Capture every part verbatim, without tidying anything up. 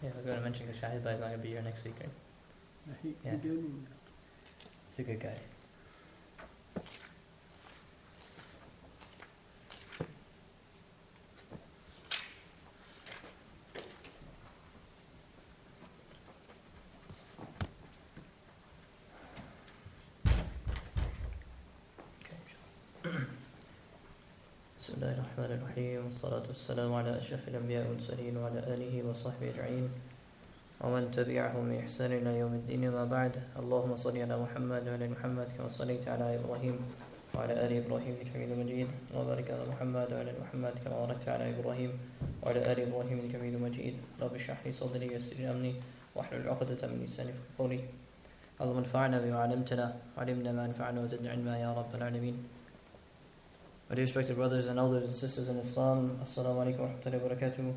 Yeah, I was going to mention that Shahid Bhai is not going to be here next week, right? He, Yeah. he gave me He's a good guy. بسم الله الرحمن الرحيم والصلاة والسلام على أشرف الأنبياء والمرسلين وعلى آله وصحبه أجمعين ومن تبعهم بإحسان إلى يوم الدين وما بعد. اللهم صل على محمد وعلى محمد كما صليت على إبراهيم وعلى آل إبراهيم إنك حميد مجيد وبارك على محمد وعلى محمد كما باركت على إبراهيم وعلى آل إبراهيم إنك حميد مجيد. رب اشرح لي صدري ويسر لي أمري واحلل عقدة من لساني يفقهوا قولي. اللهم انفعنا بما علمتنا وعلمنا ما ينفعنا وزدنا علما يا رب العالمين. My dear respected brothers and elders and sisters in Islam, Assalamu alaikum wa rahmatullahi wa barakatuh.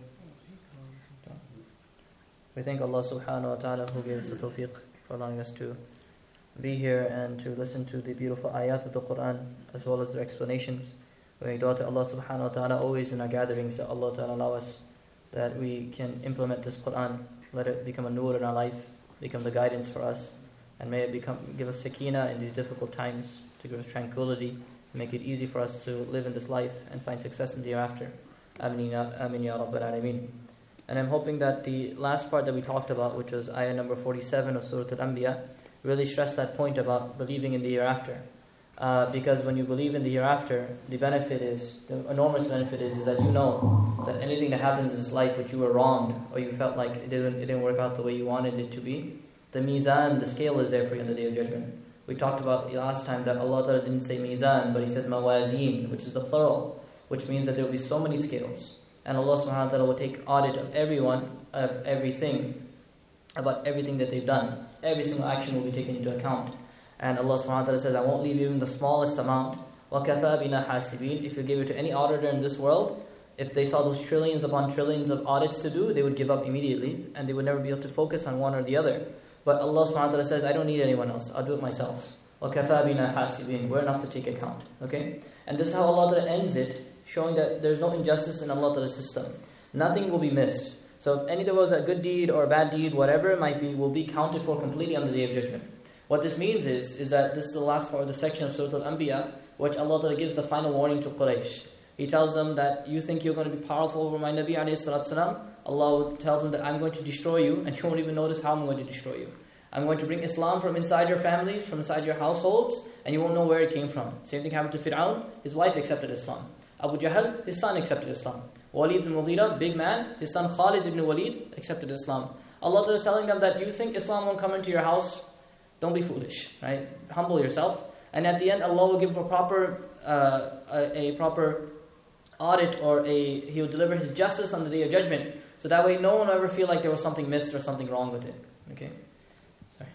We thank Allah subhanahu wa ta'ala who gave us the tawfiq for allowing us to be here and to listen to the beautiful ayat of the Quran as well as their explanations. We make dua to Allah subhanahu wa ta'ala always in our gatherings that Allah ta'ala allow us that we can implement this Quran, let it become a nur in our life, become the guidance for us, and may it become give us sakina in these difficult times, to give us tranquility, make it easy for us to live in this life and find success in the hereafter. Ameen ya, Ameen ya Rabbal Alameen. And I'm hoping that the last part that we talked about, which was ayah number forty-seven of Surah Al-Anbiya, really stressed that point about believing in the hereafter. Uh, because when you believe in the hereafter, the benefit is, the enormous benefit is, is that you know that anything that happens in this life which you were wronged, or you felt like it didn't, it didn't work out the way you wanted it to be, the mizan, the scale is there for you on the Day of Judgment. We talked about last time that Allah Ta'ala didn't say mizan, but He said mawazeen, which is the plural, which means that there will be so many scales. And Allah subhanahu wa ta'ala will take audit of everyone, of everything, about everything that they've done. Every single action will be taken into account. And Allah subhanahu wa ta'ala says, I won't leave even the smallest amount. وَكَفَى بِنَا حَاسِبِينَ. If you give it to any auditor in this world, if they saw those trillions upon trillions of audits to do, they would give up immediately, and they would never be able to focus on one or the other. But Allah subhanahu wa ta'ala says, I don't need anyone else, I'll do it myself. وَكَفَى بِنَا حَاسِبِينَ. We're enough to take account. Okay? And this is how Allah ta'ala ends it, showing that there's no injustice in Allah Ta'ala's system. Nothing will be missed. So if any there was a good deed or a bad deed, whatever it might be, will be counted for completely on the Day of Judgment. What this means is, is that this is the last part of the section of Surah Al-Anbiya, which Allah Ta'ala gives the final warning to Quraysh. He tells them that you think you're going to be powerful over my Nabi alayhi salatu salam. Allah tells them that I'm going to destroy you, and you won't even notice how I'm going to destroy you. I'm going to bring Islam from inside your families, from inside your households, and you won't know where it came from. Same thing happened to Fir'aun. His wife accepted Islam. Abu Jahl, his son accepted Islam. Walid ibn Mughira, big man, his son Khalid ibn Walid accepted Islam. Allah is telling them that you think Islam won't come into your house? Don't be foolish, right? Humble yourself. And at the end, Allah will give a proper, uh, a, a proper audit, or a He will deliver His justice on the Day of Judgment. So that way no one will ever feel like there was something missed or something wrong with it. Okay? Sorry.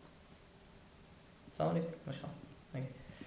Assalamu alaikum. MashaAllah. Okay.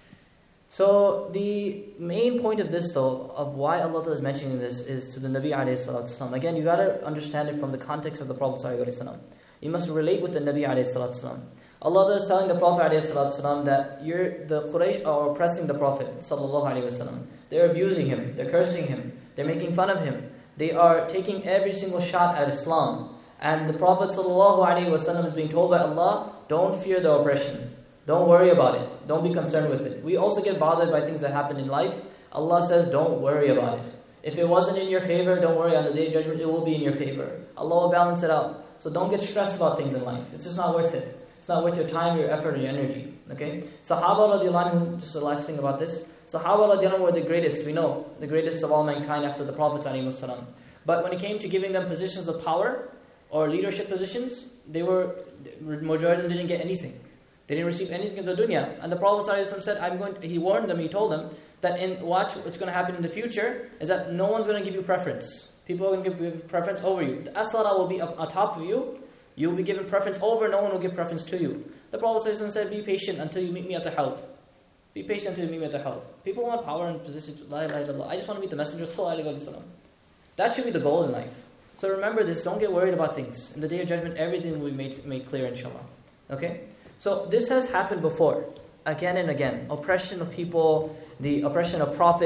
So the main point of this, though, of why Allah is mentioning this, is to the Nabi alayhi salatu wasalam. Again, you got to understand it from the context of the Prophet sallallahu alaihi wasallam. You must relate with the Nabi alayhi salatu wasalam. Allah is telling the Prophet alayhi salatu wasalam that you're, the Quraysh are oppressing the Prophet sallallahu alaihi wasallam. They're abusing him. They're cursing him. They're making fun of him. They are taking every single shot at Islam. And the Prophet sallallahu alaihi wasallam is being told by Allah, don't fear the oppression. Don't worry about it. Don't be concerned with it. We also get bothered by things that happen in life. Allah says, don't worry about it. If it wasn't in your favor, don't worry. On the Day of Judgment, it will be in your favor. Allah will balance it out. So don't get stressed about things in life. It's just not worth it. It's not worth your time, your effort, or your energy. Okay? Sahaba radiallahu anhum, just the last thing about this. Sahaba radiallahu anhum were the greatest, we know. The greatest of all mankind after the Prophet alayhi wasallam. But when it came to giving them positions of power or leadership positions, they were, majority of them didn't get anything. They didn't receive anything in the dunya. And the Prophet ﷺ said, I'm going to, he warned them, he told them, that in watch what's going to happen in the future, is that no one's going to give you preference. People are going to give you preference over you. The athara will be atop of you. You will be given preference over, no one will give preference to you. The Prophet ﷺ said, be patient until you meet me at the Hawd. Be patient until you meet me at the Hawd. People want power and positions. La ilaha illallah. I just want to meet the Messenger. That should be the goal in life. So remember this, don't get worried about things. In the Day of Judgment, everything will be made, made clear, inshallah. Okay? So this has happened before, again and again. Oppression of people, the oppression of prophets,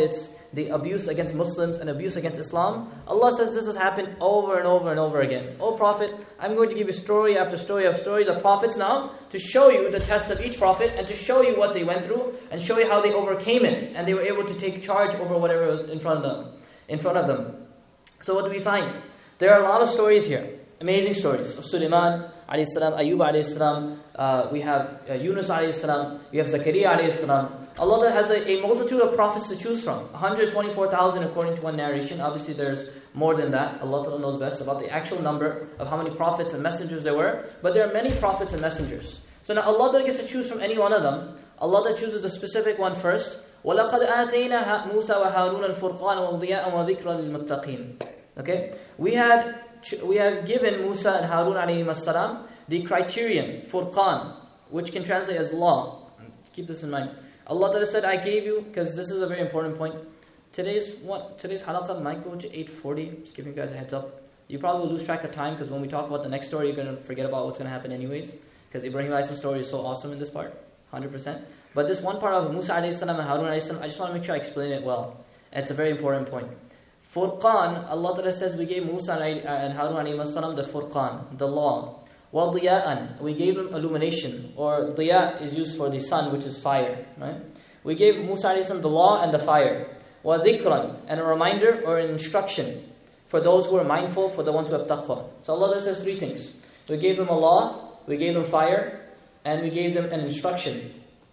the abuse against Muslims and abuse against Islam, Allah says this has happened over and over and over again. O Prophet, I'm going to give you story after story of stories of prophets now to show you the test of each prophet and to show you what they went through and show you how they overcame it and they were able to take charge over whatever was in front of them. In front of them. So what do we find? There are a lot of stories here. Amazing stories of Sulaiman alayhi salam, Ayub alayhi salam, uh, we have uh, Yunus alayhi salam, we have Zakaria alayhi salam. Allah has a, a multitude of prophets to choose from. one hundred twenty-four thousand according to one narration. Obviously there's more than that. Allah knows best about the actual number of how many prophets and messengers there were. But there are many prophets and messengers. So now Allah gets to choose from any one of them. Allah chooses the specific one first. وَلَقَدْ آتَيْنَا مُوسَى وَهَارُونَ الْفُرْقَانَ وَضِيَاءً وَذِكْرًا لِلْمُتَّقِينَ. Okay? We had we have given Musa and Harun alayhi salam the criterion, Furqan, which can translate as law. Keep this in mind. Allah said, I gave you, because this is a very important point. Today's what? Today's halaqah might go to eight forty. Just giving you guys a heads up. You probably will lose track of time, because when we talk about the next story, you're going to forget about what's going to happen anyways. Because Ibrahim alayhi salam's story is so awesome in this part. one hundred percent. But this one part of Musa alayhi salam and Harun alayhi salam, I just want to make sure I explain it well. And it's a very important point. Furqan, Allah says we gave Musa and Harun alayhi salam the Furqan, the law. Wa diya'an, we gave them illumination. Or diya is used for the sun, which is fire. Right? We gave Musa alayhi salam the law and the fire. Wa dhikran, and a reminder or an instruction for those who are mindful, for the ones who have taqwa. So Allah says three things. We gave them a law, we gave them fire, and we gave them an instruction.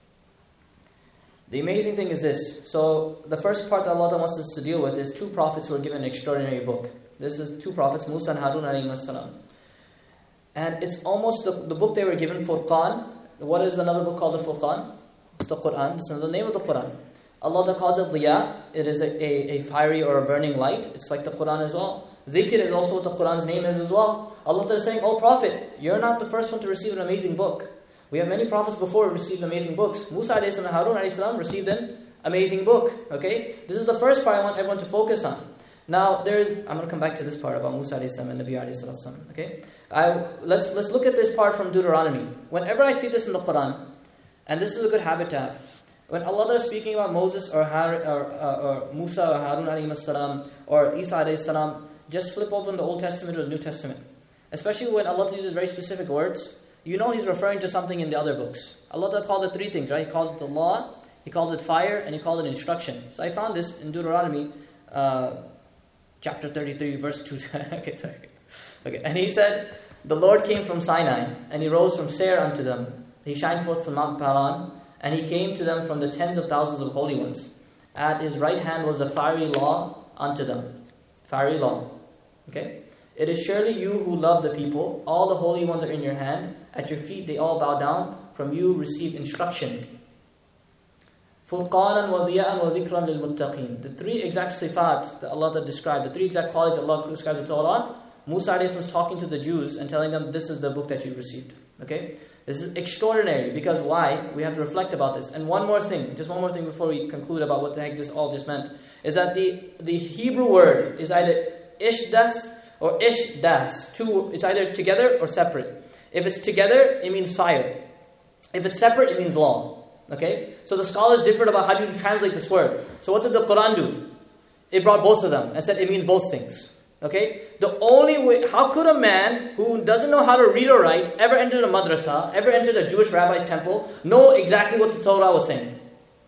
The amazing thing is this. So the first part that Allah wants us to deal with is two prophets who were given an extraordinary book. This is two prophets, Musa and Harun alayhi salam. And it's almost the, the book they were given, Furqan. What is another book called the Furqan? It's the Quran. It's the name of the Quran. Allah calls it Diya. It is a, a, a fiery or a burning light. It's like the Quran as well. Dhikr is also what the Quran's name is as well. Allah is saying, oh Prophet, you're not the first one to receive an amazing book. We have many prophets before who received amazing books. Musa alayhi salam and Harun alayhi salam received an amazing book. Okay? This is the first part I want everyone to focus on. Now, there is, I'm going to come back to this part about Musa alayhi salam and Nabi alayhi salam. Okay? I, let's, let's look at this part from Deuteronomy. Whenever I see this in the Quran, and this is a good habit to have, when Allah is speaking about Moses or, Har, or, uh, or Musa or Harun alayhi salam or Isa alayhi salam, just flip open the Old Testament or the New Testament. Especially when Allah uses very specific words, you know He's referring to something in the other books. Allah called it three things, right? He called it the law, He called it fire, and He called it instruction. So I found this in Deuteronomy, uh, chapter thirty-three, verse two. okay, sorry. Okay, and He said, the Lord came from Sinai, and He rose from Seir unto them. He shined forth from Mount Paran, and He came to them from the tens of thousands of holy ones. At His right hand was a fiery law unto them. Fiery law. Okay? It is surely you who love the people. All the holy ones are in your hand. At your feet they all bow down. From you receive instruction. Furqanan wa diya'an wa dhikran lil muttaqin. The three exact sifat that Allah described, the three exact qualities Allah described to Allah, Musa alayhi salam is talking to the Jews and telling them, this is the book that you received. Okay? This is extraordinary, because why? We have to reflect about this. And one more thing, just one more thing before we conclude about what the heck this all just meant, is that the, the Hebrew word is either ishdas or ishdas. Two, it's either together or separate. If it's together, it means fire. If it's separate, it means law. Okay? So the scholars differed about how do you translate this word. So what did the Quran do? It brought both of them and said it means both things. Okay? The only way, how could a man who doesn't know how to read or write ever entered a madrasa, ever entered a Jewish rabbi's temple, know exactly what the Torah was saying?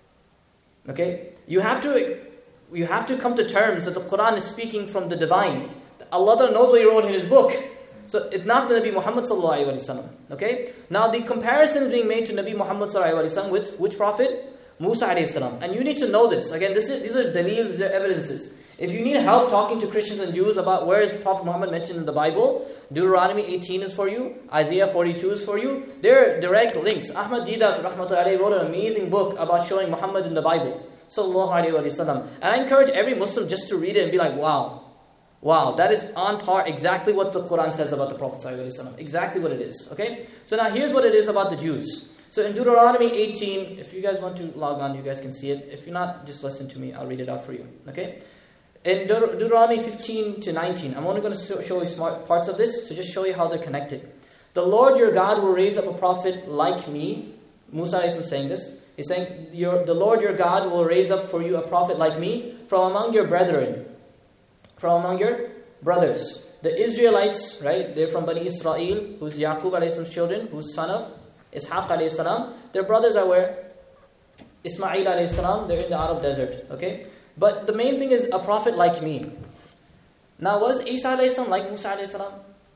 Okay? You have to, you have to come to terms that the Quran is speaking from the divine. Allah knows what He wrote in His book. So it's not the Nabi Muhammad sallallahu alaihi wasallam. Okay? Now the comparison is being made to Nabi Muhammad sallallahu alaihi wasallam with which prophet? Musa alayhi salam. And you need to know this. Again, this is, these are dalils, these are evidences. If you need help talking to Christians and Jews about where is Prophet Muhammad mentioned in the Bible, Deuteronomy eighteen is for you, Isaiah forty-two is for you. There are direct links. Ahmad Didat rahmatullahi alayhi wrote an amazing book about showing Muhammad in the Bible. Sallallahu alaihi wasallam. And I encourage every Muslim just to read it and be like, wow. Wow, that is on par exactly what the Quran says about the Prophet ﷺ. Exactly what it is. Okay? So now here's what it is about the Jews. So in Deuteronomy eighteen, if you guys want to log on, you guys can see it. If you're not, just listen to me. I'll read it out for you. Okay? In Deut- Deuteronomy fifteen to nineteen, I'm only going to show you smart parts of this to just show you how they're connected. The Lord your God will raise up a prophet like me. Musa is saying this. He's saying, your, the Lord your God will raise up for you a prophet like me from among your brethren, from among your brothers. The Israelites, right, they're from Bani Israel, who's Yaqub alayhi salam's children, who's son of Ishaq alayhi salam. Their brothers are where? Ismail alayhi salam, they're in the Arab desert, okay? But the main thing is a prophet like me. Now, was Isa alayhi salam like Musa alayhi salam?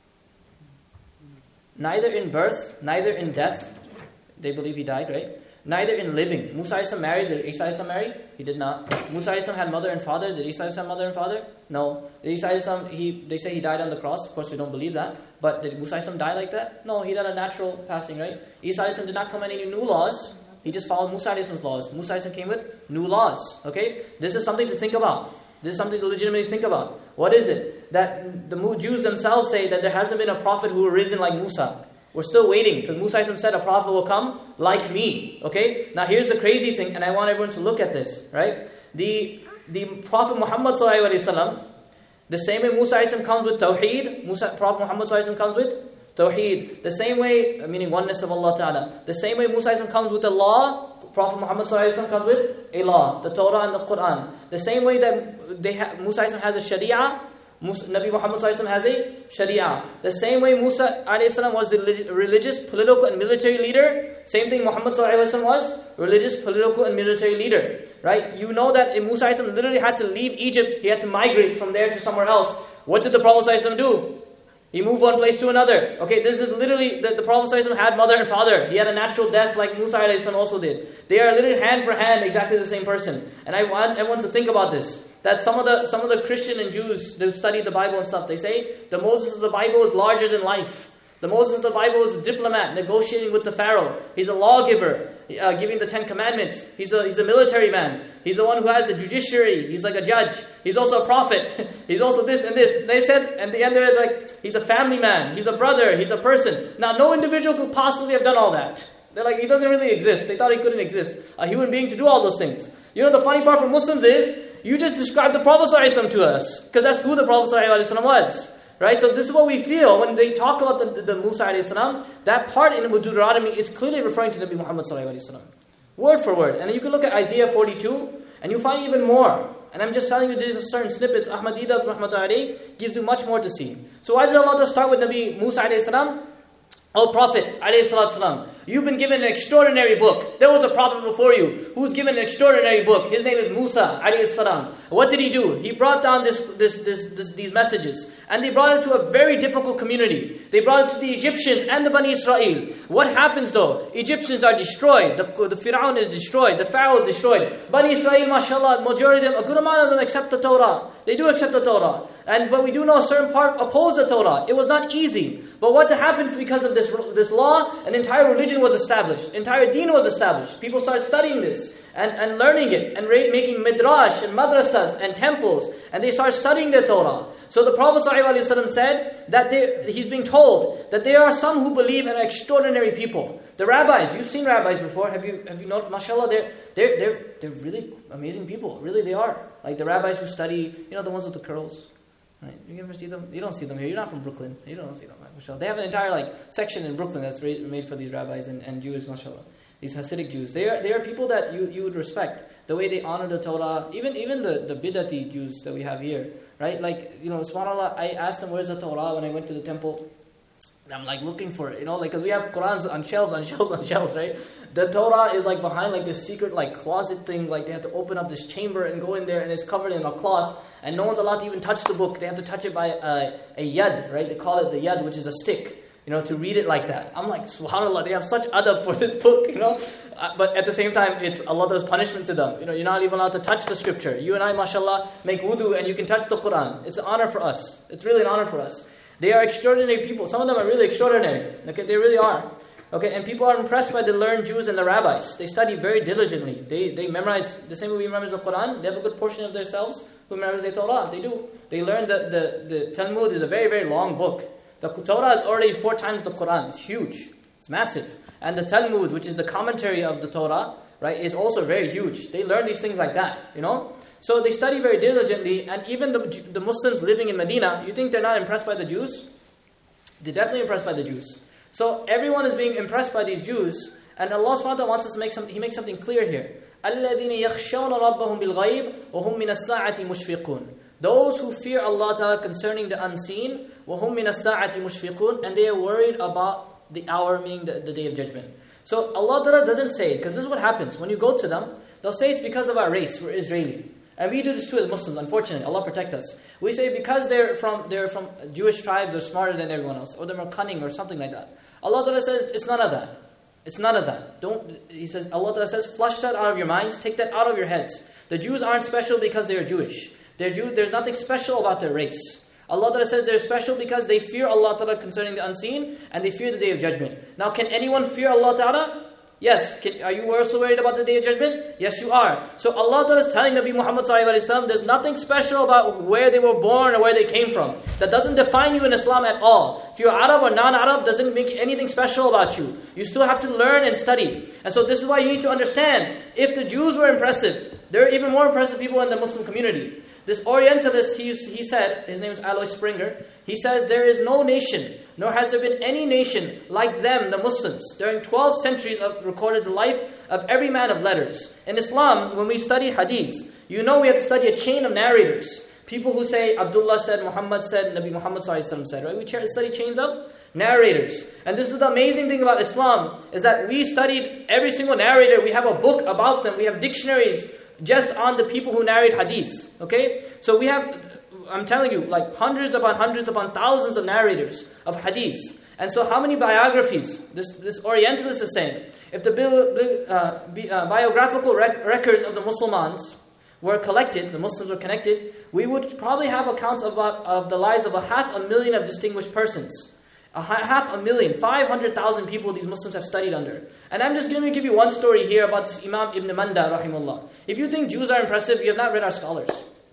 Neither in birth, neither in death. They believe he died, right? Neither in living. Musa alayhi salam married. Did Isa alayhi salam marry? He did not. Musa alayhi salam had mother and father. Did Isa alayhi salam have mother and father? No. Did Isa alayhi salam, he, they say he died on the cross. Of course, we don't believe that. But did Musa alayhi salam die like that? No, he died a natural passing, right? Isa alayhi salam did not come with any new laws. He just followed Musa alayhi salam's laws. Musa alayhi salam came with new laws, okay? This is something to think about. This is something to legitimately think about. What is it? That the Jews themselves say that there hasn't been a prophet who arisen like Musa. We're still waiting, because Musa said a prophet will come like me. Okay? Now here's the crazy thing, and I want everyone to look at this, right? The the Prophet Muhammad sallallahu alaihi wasallam, the same way Musa comes with Tawheed, Musa, Prophet Muhammad sallallahu alaihi wasallam comes with Tawheed. The same way, meaning oneness of Allah Ta'ala. The same way Musa comes with the law, Prophet Muhammad sallallahu alaihi wasallam comes with a law, the Torah and the Quran. The same way that they ha- Musa has a Sharia, Musa, Nabi Muhammad sallallahu alaihi wasallam has a Sharia. The same way Musa alayhi salam was the religious, political and military leader, same thing Muhammad sallallahu alaihi wasallam was religious, political and military leader. Right? You know that Musa alayhi salam literally had to leave Egypt. He had to migrate from there to somewhere else. What did the Prophet sallallahu alaihi wasallam do? He moved one place to another. Okay, this is literally, the, the Prophet ﷺ had mother and father. He had a natural death like Musa ﷺ also did. They are literally hand for hand exactly the same person. And I want everyone to think about this. That some of the some of the Christian and Jews, they study the Bible and stuff, they say, the Moses of the Bible is larger than life. The Moses of the Bible is a diplomat, negotiating with the Pharaoh. He's a lawgiver, uh, giving the Ten Commandments. He's a, he's a military man. He's the one who has the judiciary. He's like a judge. He's also a prophet. He's also this and this. They said, and the end they're like, he's a family man. He's a brother. He's a person. Now, no individual could possibly have done all that. They're like, he doesn't really exist. They thought he couldn't exist. A human being to do all those things. You know, the funny part for Muslims is, you just described the Prophet ﷺ to us. Because that's who the Prophet ﷺ was. Right? So this is what we feel when they talk about the, the, the Musa alayhi salam. That part in Deuteronomy is clearly referring to Nabi Muhammad sallallahu alaihi wasallam. Word for word. And you can look at Isaiah forty-two and you find even more. And I'm just telling you these are certain snippets. Ahmad Didat rahmatullahi alayhi gives you much more to see. So why does Allah just start with Nabi Musa alayhi salam? O Prophet alayhi salatu salam, you've been given an extraordinary book. There was a prophet before you who was given an extraordinary book. His name is Musa alayhi salam. What did he do? He brought down this, this, this, this, these messages. And they brought it to a very difficult community. They brought it to the Egyptians and the Bani Israel. What happens though? Egyptians are destroyed. The, the Fir'aun is destroyed. The Pharaoh is destroyed. Bani Israel, mashallah, majority of them, a good amount of them accept the Torah. They do accept the Torah. And but we do know a certain part oppose the Torah. It was not easy. But what happened because of this, this law? An entire religion was established. Entire deen was established. People started studying this. And, and learning it, and ra- making midrash, and madrasas, and temples, and they start studying the Torah. So the Prophet ﷺ said that they, he's being told that there are some who believe in extraordinary people. The rabbis, you've seen rabbis before, have you have you known, mashallah, they're, they're, they're, they're really amazing people, really they are. Like the rabbis who study, you know the ones with the curls, right? You ever see them? You don't see them here, you're not from Brooklyn, you don't see them, mashallah. They have an entire like section in Brooklyn that's made for these rabbis and, and Jews, mashallah. These Hasidic Jews, they are they are people that you, you would respect. The way they honor the Torah, even even the, the Bid'ati Jews that we have here, right? Like, you know, subhanAllah, I asked them, where's the Torah when I went to the temple? And I'm like looking for it, you know, like, because we have Qurans on shelves, on shelves, on shelves, right? The Torah is like behind like this secret like closet thing, like they have to open up this chamber and go in there and it's covered in a cloth and no one's allowed to even touch the book. They have to touch it by a, a yad, right? They call it the yad, which is a stick. You know, to read it like that. I'm like, subhanAllah, they have such adab for this book, you know. Uh, but at the same time, it's Allah does punishment to them. You know, you're not even allowed to touch the scripture. You and I, mashallah, make wudu and you can touch the Quran. It's an honor for us. It's really an honor for us. They are extraordinary people. Some of them are really extraordinary. Okay, they really are. Okay, and people are impressed by the learned Jews and the rabbis. They study very diligently. They they memorize, the same way we memorize the Quran, they have a good portion of themselves who memorize the Torah. They do. They learn the, the, the Talmud is a very, very long book. The Torah is already four times the Quran. It's huge. It's massive. And the Talmud, which is the commentary of the Torah, right, is also very huge. They learn these things like that, you know. So they study very diligently. And even the, the Muslims living in Medina, you think they're not impressed by the Jews? They're definitely impressed by the Jews. So everyone is being impressed by these Jews. And Allah subhanahu wa ta'ala wants us to make something, He makes something clear here. الَّذِينَ يَخْشَوْنَ رَبَّهُمْ بِالْغَيْبِ وَهُمْ مِنَ السَّاعَةِ مُشْفِقُونَ. Those who fear Allah Ta'ala concerning the unseen, وَهُمْ مِنَ السَّاعَةِ مُشْفِقُونَ, and they are worried about the hour, meaning the, the day of judgment. So Allah Ta'ala doesn't say, because this is what happens. When you go to them, they'll say it's because of our race, we're Israeli. And we do this too as Muslims, unfortunately. Allah protect us. We say because they're from they're from Jewish tribes, they're smarter than everyone else, or they're more cunning, or something like that. Allah Ta'ala says, it's none of that. It's none of that. Don't. He says, Allah Ta'ala says, flush that out of your minds, take that out of your heads. The Jews aren't special because they are Jewish. They're Jew, there's nothing special about their race. Allah Ta'ala says they're special because they fear Allah Ta'ala concerning the unseen, and they fear the day of judgment. Now, can anyone fear Allah Ta'ala? Yes. Can, are you also worried about the day of judgment? Yes, you are. So Allah Ta'ala is telling Nabi Muhammad Sallallahu Alaihi Wasallam, there's nothing special about where they were born or where they came from. That doesn't define you in Islam at all. If you're Arab or non-Arab, doesn't make anything special about you. You still have to learn and study. And so this is why you need to understand, if the Jews were impressive, there are even more impressive people in the Muslim community. This Orientalist, he, he said, his name is Alois Springer, he says, there is no nation, nor has there been any nation like them, the Muslims. During twelve centuries of recorded the life of every man of letters. In Islam, when we study hadith, you know we have to study a chain of narrators. People who say, Abdullah said, Muhammad said, Nabi Muhammad said, right? We study chains of narrators. And this is the amazing thing about Islam, is that we studied every single narrator. We have a book about them. We have dictionaries just on the people who narrate hadith. Okay? So we have, I'm telling you, like hundreds upon hundreds upon thousands of narrators of hadith. And so how many biographies, this, this Orientalist is saying, if the uh, uh, biographical rec- records of the Muslims were collected, the Muslims were connected, we would probably have accounts of, about, of the lives of a half a million of distinguished persons. A half a million, five hundred thousand people these Muslims have studied under. And I'm just going to give you one story here about this Imam Ibn Manda, rahimahullah. If you think Jews are impressive, you have not read our scholars.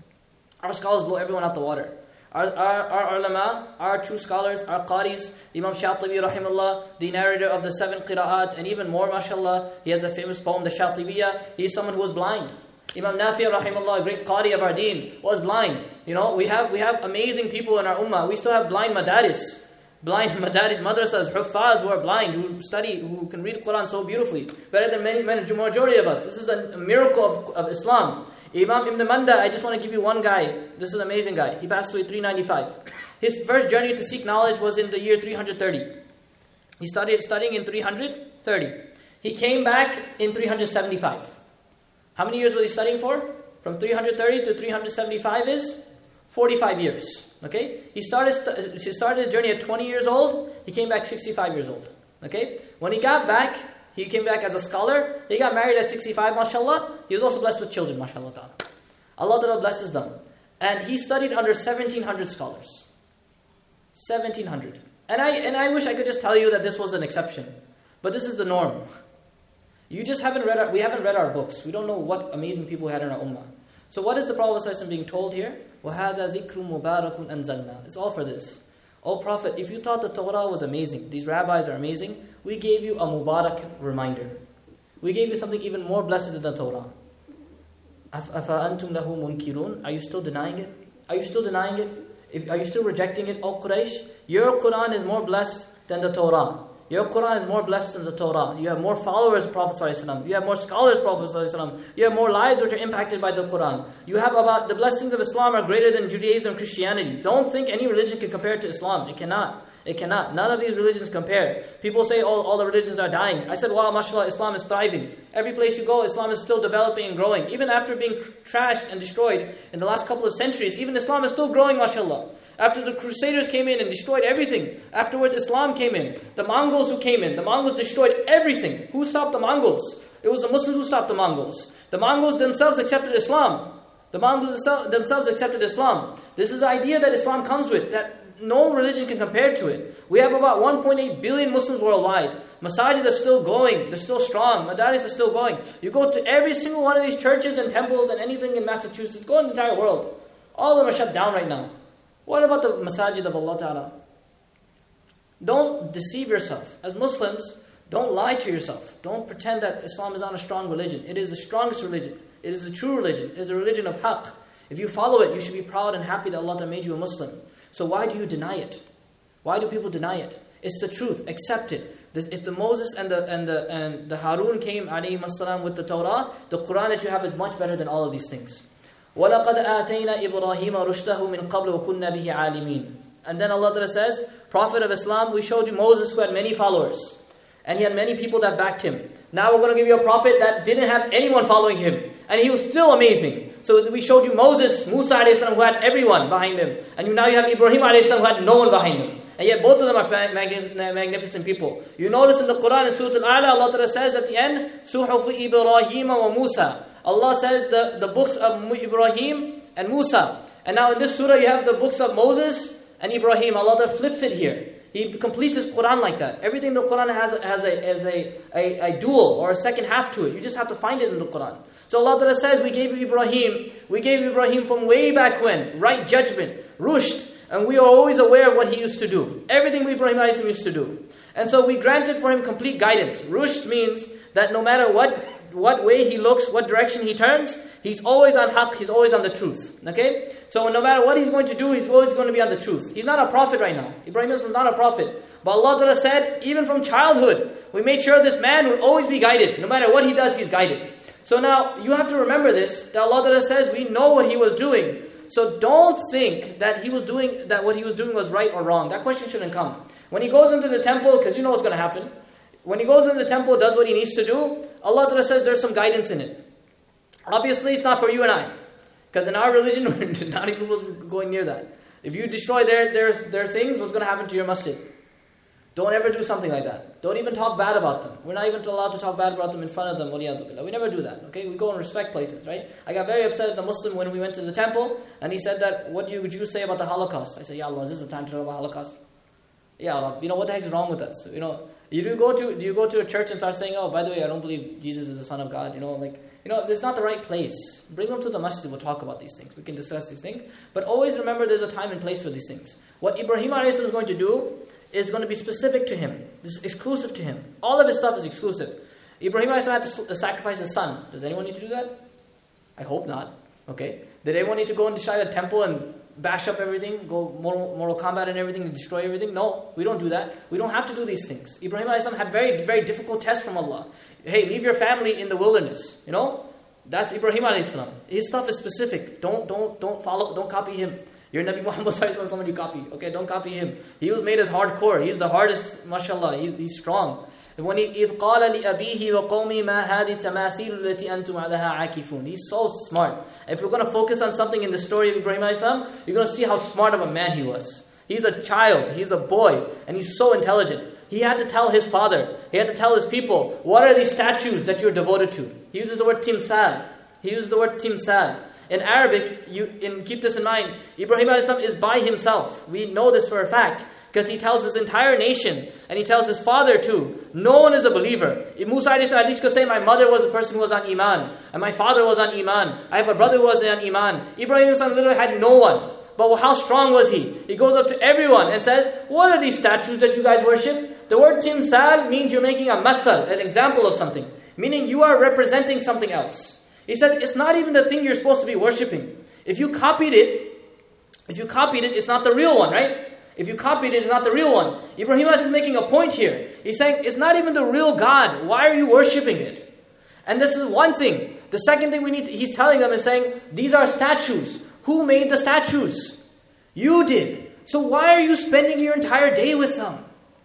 Our scholars blow everyone out the water. Our, our, our ulama, our true scholars, our qaris, Imam Shatibi, rahimahullah, the narrator of the seven qira'at, and even more, mashallah, he has a famous poem, the Shatibiyah. He is someone who was blind. Imam Nafi, rahimahullah, a great qari of our deen, was blind. You know, we have we have amazing people in our ummah. We still have blind madaris. Blind madaris, madrasas, huffaz who are blind, who study, who can read Quran so beautifully. Better than many, many, majority of us. This is a miracle of, of Islam. Imam Ibn Manda, I just want to give you one guy. This is an amazing guy. He passed away three ninety-five. His first journey to seek knowledge was in the year three thirty. He started studying in three thirty. He came back in three seventy-five. How many years was he studying for? From three thirty to three seventy-five is forty-five years. Okay? He started st- he started his journey at twenty years old. He came back sixty-five years old. Okay? When he got back, he came back as a scholar. He got married at sixty-five, mashallah. He was also blessed with children, mashallah ta'ala. Allah ta'ala blesses them. And he studied under seventeen hundred scholars. seventeen hundred. And I and I wish I could just tell you that this was an exception. But this is the norm. You just haven't read our, we haven't read our books. We don't know what amazing people we had in our ummah. So what is the Prophet ﷺ being told here? وَهَذَا ذِكْرٌ مُبَارَكٌ أَنزَلْنَا. It's all for this. O Prophet, if you thought the Torah was amazing, these rabbis are amazing, we gave you a Mubarak reminder. We gave you something even more blessed than the Torah. أَفَأَنْتُمْ لَهُ مُنْكِرُونَ. Are you still denying it? Are you still denying it? If, are you still rejecting it? O Quraysh, your Quran is more blessed than the Torah. Your Quran is more blessed than the Torah. You have more followers of Prophet ﷺ. You have more scholars of Prophet ﷺ. You have more lives which are impacted by the Quran. You have about, the blessings of Islam are greater than Judaism and Christianity. Don't think any religion can compare to Islam. It cannot. It cannot. None of these religions compare. People say all, all the religions are dying. I said, wow, mashallah, Islam is thriving. Every place you go, Islam is still developing and growing. Even after being trashed and destroyed in the last couple of centuries, even Islam is still growing, mashallah. After the Crusaders came in and destroyed everything, afterwards Islam came in. The Mongols who came in, the Mongols destroyed everything. Who stopped the Mongols? It was the Muslims who stopped the Mongols. The Mongols themselves accepted Islam. The Mongols themselves accepted Islam. This is the idea that Islam comes with, that no religion can compare to it. We have about one point eight billion Muslims worldwide. Masajid are still going. They're still strong. Madaris are still going. You go to every single one of these churches and temples and anything in Massachusetts, go in the entire world. All of them are shut down right now. What about the masajid of Allah Ta'ala? Don't deceive yourself. As Muslims, don't lie to yourself. Don't pretend that Islam is not a strong religion. It is the strongest religion. It is the true religion. It is the religion of haqq. If you follow it, you should be proud and happy that Allah Ta'ala made you a Muslim. So why do you deny it? Why do people deny it? It's the truth. Accept it. This, if the Moses and the and the and the Harun came alayhi salam with the Torah, the Quran that you have is much better than all of these things. وَلَقَدْ آتَيْنَا إِبْرَاهِيمَ رُشْدَهُ مِنْ قَبْلُ وَكُنَّا بِهِ عَالِمِينَ. And then Allah Ta'ala says, Prophet of Islam, we showed you Moses who had many followers. And he had many people that backed him. Now we're going to give you a prophet that didn't have anyone following him. And he was still amazing. So we showed you Moses, Musa alayhi salam, who had everyone behind him. And you, now you have Ibrahim alayhi salam, who had no one behind him. And yet both of them are magnificent people. You notice in the Quran in Surah Al-A'la, Allah Ta'ala says at the end, Suhuf Ibrahim wa Musa. Allah says the, the books of Ibrahim and Musa. And now in this surah you have the books of Moses and Ibrahim. Allah Ta'ala flips it here. He completes his Quran like that. Everything in the Quran has, has, a, has a, a, a dual or a second half to it. You just have to find it in the Quran. So Allah Ta'ala says, we gave you Ibrahim. We gave you Ibrahim from way back when. Right judgment. Rushd. And we are always aware of what he used to do. Everything Ibrahim alayhi used to do. And so we granted for him complete guidance. Rushd means that no matter what what way he looks, what direction he turns, he's always on haqq, he's always on the truth. Okay? So no matter what he's going to do, he's always going to be on the truth. He's not a prophet right now. Ibrahim is not a prophet. But Allah Ta'ala said, even from childhood, we made sure this man would always be guided. No matter what he does, he's guided. So now, you have to remember this, that Allah Ta'ala says, we know what he was doing. So don't think that he was doing, that what he was doing was right or wrong. That question shouldn't come. When he goes into the temple, because you know what's going to happen. When he goes into the temple, does what he needs to do, Allah Ta'ala says there's some guidance in it. Obviously, it's not for you and I. Because in our religion, we're not even going near that. If you destroy their, their, their things, what's going to happen to your masjid? Don't ever do something like that. Don't even talk bad about them. We're not even allowed to talk bad about them in front of them. We never do that. Okay, we go and respect places, right? I got very upset at the Muslim when we went to the temple, and he said that, what do you, would you say about the Holocaust? I said, Ya Allah, is this the time to talk about Holocaust? Ya Allah, you know, what the heck is wrong with us? You know, you do go to do you go to a church and start saying, oh, by the way, I don't believe Jesus is the Son of God. You know, like, you know, it's not the right place. Bring them to the masjid, we'll talk about these things. We can discuss these things. But always remember there's a time and place for these things. What Ibrahim alayhi salam is going to do is going to be specific to him. This is exclusive to him. All of his stuff is exclusive. Ibrahim alayhi salam had to sacrifice his son. Does anyone need to do that? I hope not. Okay. Did anyone need to go and decide a temple and bash up everything, go Mortal, Mortal Kombat and everything and destroy everything? No, we don't do that. We don't have to do these things. Ibrahim alayhi salam had very, very difficult tests from Allah. Hey, leave your family in the wilderness. You know? That's Ibrahim alayhi salam. His stuff is specific. Don't, don't, don't follow, don't copy him. You're Nabi Muhammad sallallahu alaihi wasallam, someone you copy. Okay, don't copy him. He was made as hardcore. He's the hardest, mashallah. He's, he's strong. When he, إِذْ قَالَ لِأَبِيهِ وَقَوْمِ مَا هَذِي التَّمَاثِيلُ الَّتِي أَنْتُمْ عَلَيْهَا عَاكِفُونَ. He's so smart. If you're going to focus on something in the story of Ibrahim alayhi salam, you're going to see how smart of a man he was. He's a child. He's a boy. And he's so intelligent. He had to tell his father. He had to tell his people, what are these statues that you're devoted to? He uses the word timthal. He uses the word timthal. In Arabic, you in, keep this in mind, Ibrahim alayhi salam is by himself. We know this for a fact. Because he tells his entire nation, and he tells his father too, no one is a believer. If Musa alayhi salam at least could say, my mother was a person who was on Iman, and my father was on Iman, I have a brother who was on Iman. Ibrahim alayhi salam literally had no one. But how strong was he? He goes up to everyone and says, what are these statues that you guys worship? The word timthal means you're making a mathal, an example of something. Meaning you are representing something else. He said, it's not even the thing you're supposed to be worshipping. If you copied it, if you copied it, it's not the real one, right? If you copied it, it's not the real one. Ibrahim is making a point here. He's saying, it's not even the real God. Why are you worshipping it? And this is one thing. The second thing we need, to, he's telling them is saying, these are statues. Who made the statues? You did. So why are you spending your entire day with them?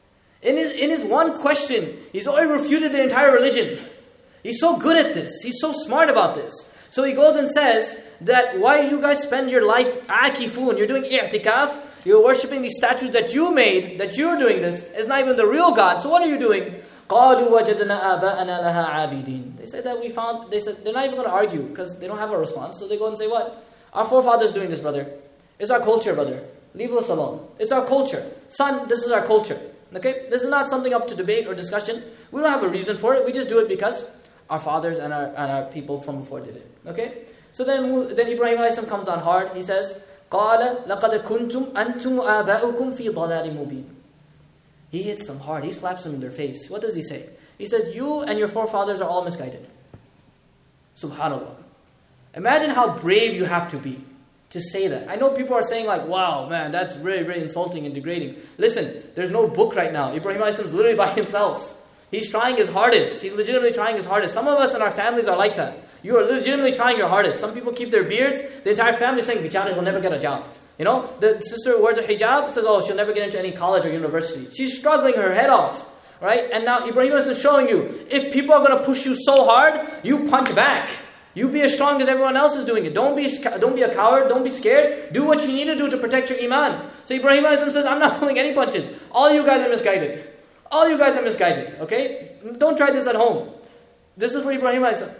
In his, in his one question, he's already refuted their entire religion. He's so good at this. He's so smart about this. So he goes and says that why do you guys spend your life akifun? You're doing i'tikaf. You're worshipping these statues that you made, that you're doing this. It's not even the real God. So what are you doing? قَالُوا وَجَدْنَا آبَاءَنَا لَهَا عَابِدِينَ. They said that we found, they said, they're not even going to argue because they don't have a response. So they go and say what? Our forefathers doing this, brother. It's our culture, brother. Leave us alone. It's our culture. Son, this is our culture. Okay? This is not something up to debate or discussion. We don't have a reason for it. We just do it because our fathers and our, and our people from before did it. Okay? So then, then Ibrahim alayhi salam comes on hard. He says, قَالَ لَقَدْ كُنْتُمْ أَنْتُمْ وَآبَاؤُكُمْ فِي ضَلَالٍ مُبِينٍ. He hits them hard. He slaps them in their face. What does he say? He says, you and your forefathers are all misguided. Subhanallah. Imagine how brave you have to be to say that. I know people are saying like, wow, man, that's very, very insulting and degrading. Listen, there's no book right now. Ibrahim alayhi salam is literally by himself. He's trying his hardest. He's legitimately trying his hardest. Some of us in our families are like that. You are legitimately trying your hardest. Some people keep their beards. The entire family is saying, Bichara will never get a job. You know, the sister who wears a hijab says, oh, she'll never get into any college or university. She's struggling her head off. Right? And now Ibrahim is showing you, if people are going to push you so hard, you punch back. You be as strong as everyone else is doing it. Don't be don't be a coward. Don't be scared. Do what you need to do to protect your iman. So Ibrahim says, I'm not pulling any punches. All you guys are misguided. All you guys are misguided. Okay? Don't try this at home. This is for Ibrahim.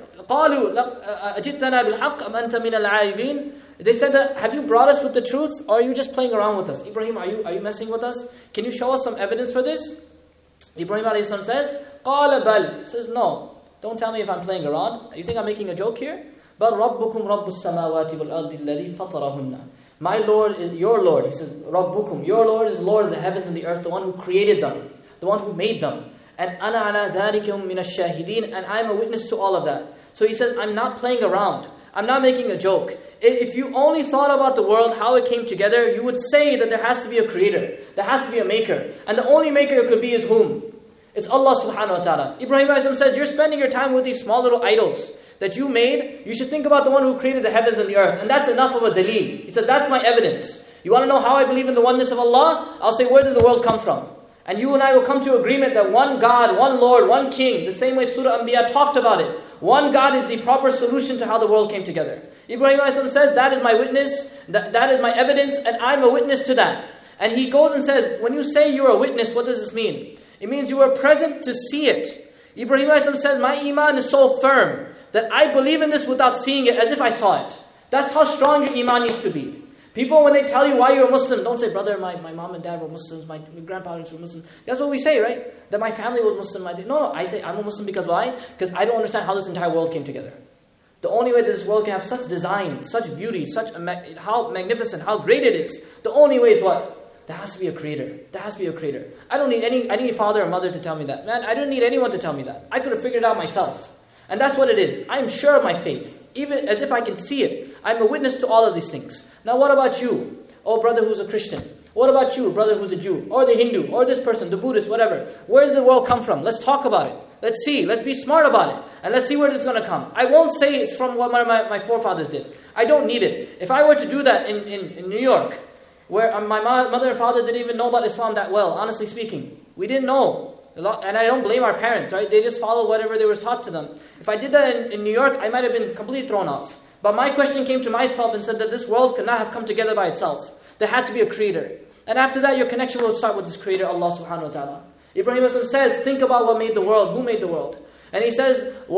قَالُوا أَجِدْتَنَا بِالْحَقِّ أَمْ أَنْتَ مِنَ الْعَائِبِينَ. They said that, have you brought us with the truth, or are you just playing around with us? Ibrahim, are you are you messing with us? Can you show us some evidence for this? Ibrahim alayhi salam says, قَالَ بَلْ. Says, no, don't tell me if I'm playing around. You think I'm making a joke here? بَلْ رَبُّكُمْ رَبُّ السَّمَاوَاتِ وَالْأَرْضِ الَّذِي فَطَرَهُنَّ. My Lord is your Lord. He says, رَبُّكُمْ. Your Lord is Lord of the heavens and the earth, the one who created them, the one who made them. And أَنَا عَلَى ذَلِكُمْ مِنَ الشَّاهِدِينَ. And I'm a witness to all of that. So he says, I'm not playing around. I'm not making a joke. If you only thought about the world, how it came together, you would say that there has to be a creator. There has to be a maker. And the only maker it could be is whom? It's Allah subhanahu wa ta'ala. Ibrahim says, you're spending your time with these small little idols that you made. You should think about the one who created the heavens and the earth. And that's enough of a daleel. He said, that's my evidence. You want to know how I believe in the oneness of Allah? I'll say, where did the world come from? And you and I will come to agreement that one God, one Lord, one King, the same way Surah Anbiya talked about it. One God is the proper solution to how the world came together. Ibrahim says, that is my witness, that, that is my evidence, and I'm a witness to that. And he goes and says, when you say you're a witness, what does this mean? It means you were present to see it. Ibrahim says, my iman is so firm that I believe in this without seeing it, as if I saw it. That's how strong your iman needs to be. People, when they tell you why you're a Muslim, don't say, brother, my, my mom and dad were Muslims, my grandparents were Muslims. That's what we say, right? That my family was Muslim. My no, no, I say I'm a Muslim because why? Because I don't understand how this entire world came together. The only way that this world can have such design, such beauty, such a ma- how magnificent, how great it is, the only way is what? There has to be a creator. There has to be a creator. I don't need any, I need a father or mother to tell me that. Man, I don't need anyone to tell me that. I could have figured it out myself. And that's what it is. I'm sure of my faith. Even as if I can see it. I'm a witness to all of these things. Now what about you? Oh, brother who's a Christian. What about you, brother who's a Jew? Or the Hindu? Or this person, the Buddhist, whatever. Where did the world come from? Let's talk about it. Let's see. Let's be smart about it. And let's see where it's going to come. I won't say it's from what my, my, my forefathers did. I don't need it. If I were to do that in, in, in New York, where my mother and father didn't even know about Islam that well, honestly speaking. We didn't know. And I don't blame our parents, right? They just followed whatever they were taught to them. If I did that in, in New York, I might have been completely thrown off. But my question came to myself and said that this world could not have come together by itself. There had to be a creator. And after that, your connection will start with this creator, Allah subhanahu wa ta'ala. Ibrahim says, think about what made the world. Who made the world? And he says,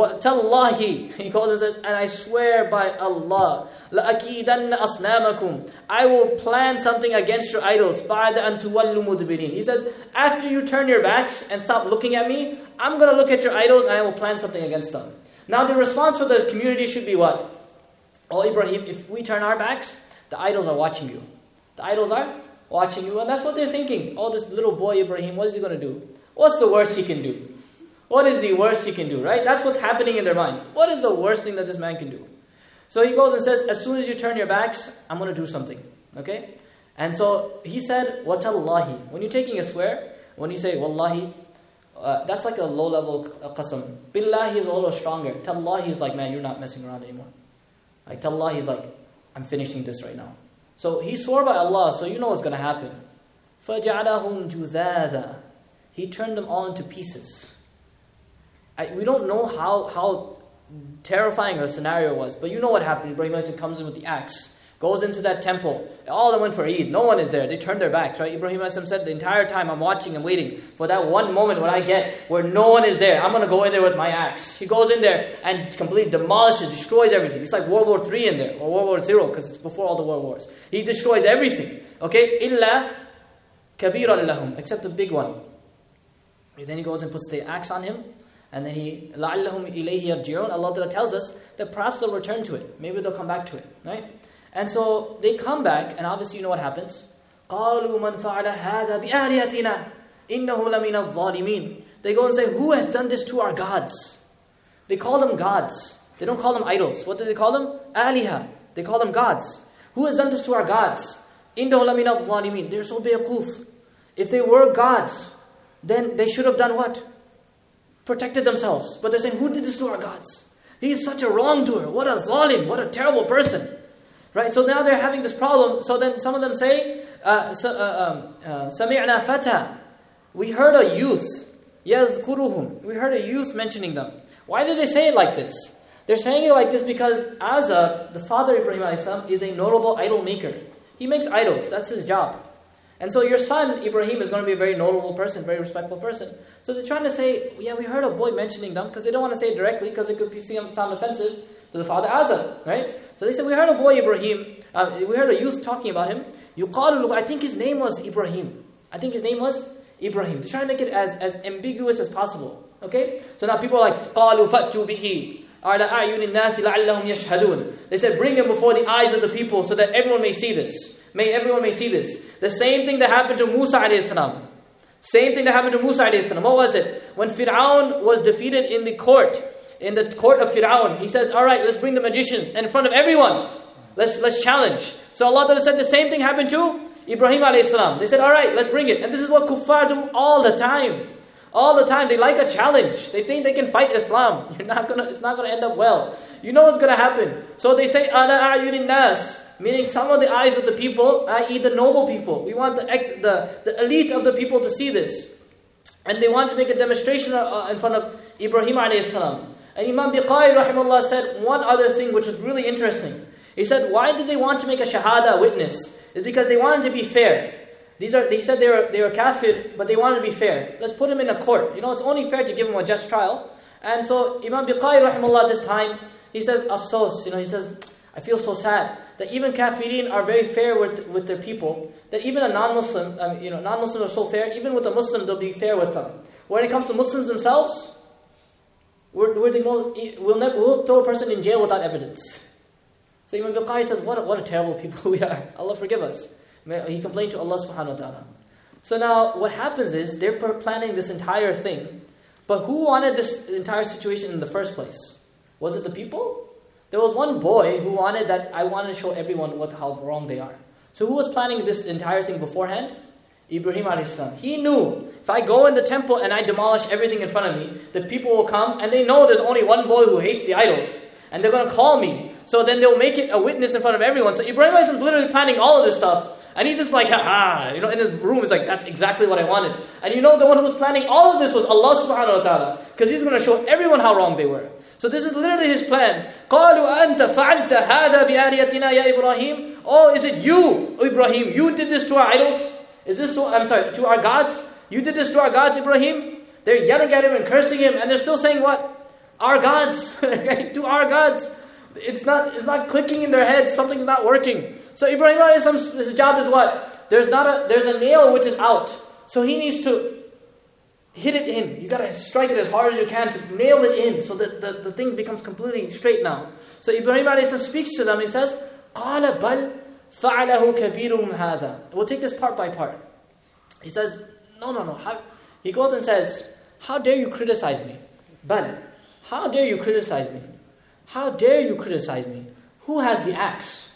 Tallahi. He calls and says, and I swear by Allah, لَأَكِيدَنَّ أَصْنَامَكُمْ. I will plan something against your idols. بَعْدَ أَن تُوَلُّوا مُدْبِرِينَ. He says, after you turn your backs and stop looking at me, I'm going to look at your idols and I will plan something against them. Now the response for the community should be what? Oh, Ibrahim, if we turn our backs, the idols are watching you. The idols are watching you. And that's what they're thinking. Oh, this little boy Ibrahim, what is he going to do? What's the worst he can do? What is the worst he can do, right? That's what's happening in their minds. What is the worst thing that this man can do? So he goes and says, as soon as you turn your backs, I'm going to do something. Okay? And so he said, وَتَاللَّهِ. When you're taking a swear, when you say, Wallahi, uh, that's like a low-level qasam. Billahi is a little stronger. Tallahi is like, man, you're not messing around anymore. Like, Tallahi is like, I'm finishing this right now. So he swore by Allah, so you know what's going to happen. فَجَعَلَهُمْ جُذَاذًا. He turned them all into pieces. I, we don't know how, how terrifying a scenario was, but you know what happened. Ibrahim comes in with the axe, goes into that temple. All of them went for Eid. No one is there. They turned their backs, right? Ibrahim said, the entire time I'm watching and waiting for that one moment when I get where no one is there. I'm going to go in there with my axe. He goes in there and completely demolishes, destroys everything. It's like World War Three in there, or World War Zero, because it's before all the world wars. He destroys everything. Okay? Illa kabira lahum, except the big one. And then he goes and puts the axe on him. And then he, لَعَلَّهُمْ إِلَيْهِ يَرْجِعُونَ. Allah tells us that perhaps they'll return to it. Maybe they'll come back to it, right? And so they come back, and obviously you know what happens. قَالُوا مَنْ فَعَلَ هَذَا بِآلِهَتِنَا إِنَّهُ لَمِنَ الظَّالِمِينَ. They go and say, who has done this to our gods? They call them gods. They don't call them idols. What do they call them? Aliha. They call them gods. Who has done this to our gods? إِنَّهُ لَمِنَ الظَّالِمِينَ. They're so be'aqoof. If they were gods, then they should have done what? Protected themselves. But they're saying, who did this to our gods? He is such a wrongdoer. What a zalim. What a terrible person. Right? So now they're having this problem. So then some of them say, uh, سَمِعْنَا فَتَى. We heard a youth. يَذْكُرُهُمْ. We heard a youth mentioning them. Why did they say it like this? They're saying it like this because Azar, the father of Ibrahim alayhi salam, is a notable idol maker. He makes idols. That's his job. And so your son, Ibrahim, is going to be a very notable person, very respectful person. So they're trying to say, yeah, we heard a boy mentioning them, because they don't want to say it directly, because it could sound offensive to the father Azar, right? So they said, we heard a boy, Ibrahim, uh, we heard a youth talking about him. يُقَالُ, I think his name was Ibrahim. I think his name was Ibrahim. They're trying to make it as, as ambiguous as possible. Okay? So now people are like, قَالُوا فَأْتُوا بِهِ عَلَىٰ أَعْيُنِ النَّاسِ لَعَلَّهُمْ يَشْهَدُونَ. They said, bring him before the eyes of the people so that everyone may see this. May everyone may see this. The same thing that happened to Musa alayhi salam. Same thing that happened to Musa alayhi salam. What was it? When Fir'aun was defeated in the court, in the court of Fir'aun, he says, alright, let's bring the magicians in front of everyone. Let's let's challenge. So Allah Ta'ala said the same thing happened to Ibrahim alayhi salam. They said, alright, let's bring it. And this is what kuffar do all the time. All the time. They like a challenge. They think they can fight Islam. You're not gonna, it's not going to end up well. You know what's going to happen. So they say, ala a'yunin nas. Meaning some of the eyes of the people, that is the noble people. We want the, ex, the the elite of the people to see this. And they want to make a demonstration uh, in front of Ibrahim alayhi salam. And Imam Biqai rahimahullah said one other thing which was really interesting. He said, why did they want to make a shahada, a witness? It's because they wanted to be fair. These are They said they were, they were kafir, but they wanted to be fair. Let's put him in a court. You know, it's only fair to give him a just trial. And so Imam Biqai rahimahullah this time, he says, afsos, you know, he says, I feel so sad that even kafirin are very fair with, with their people. That even a non-Muslim, um, you know, non-Muslims are so fair, even with a Muslim, they'll be fair with them. When it comes to Muslims themselves, we're, we're the most, we'll, never, we'll throw a person in jail without evidence. So Imam Biqai says, what a, what a terrible people we are. Allah forgive us. He complained to Allah subhanahu wa ta'ala. So now what happens is, they're planning this entire thing. But who wanted this entire situation in the first place? Was it the people? There was one boy who wanted that, I wanted to show everyone what how wrong they are. So who was planning this entire thing beforehand? Ibrahim alayhi salam. He knew, if I go in the temple and I demolish everything in front of me, the people will come and they know there's only one boy who hates the idols. And they're going to call me. So then they'll make it a witness in front of everyone. So Ibrahim alayhi salam is literally planning all of this stuff. And he's just like, ha ha, you know, in his room, he's like, that's exactly what I wanted. And you know, the one who was planning all of this was Allah subhanahu wa ta'ala. Because he's going to show everyone how wrong they were. So this is literally his plan. قَالُوا أَنْتَ فَعَلْتَ هَذَا بِآلِيَتِنَا يَا إِبْرَاهِيمُ. Oh, is it you, Ibrahim? You did this to our idols? Is this to, I'm sorry, to our gods? You did this to our gods, Ibrahim? They're yelling at him and cursing him. And they're still saying what? Our gods. Okay, to our gods. It's not, it's not clicking in their heads. Something's not working. So Ibrahim, his job is what? There's not a, there's a nail which is out. So he needs to hit it in. You got to strike it as hard as you can to nail it in so that the, the thing becomes completely straight now. So Ibrahim a.s. speaks to them. He says, قَالَ بَلْ فَعَلَهُ كَبِيرُهُمْ هَذَا. We'll take this part by part. He says, no, no, no. How, he goes and says, how dare you criticize me? Bal, how dare you criticize me? How dare you criticize me? Who has the axe?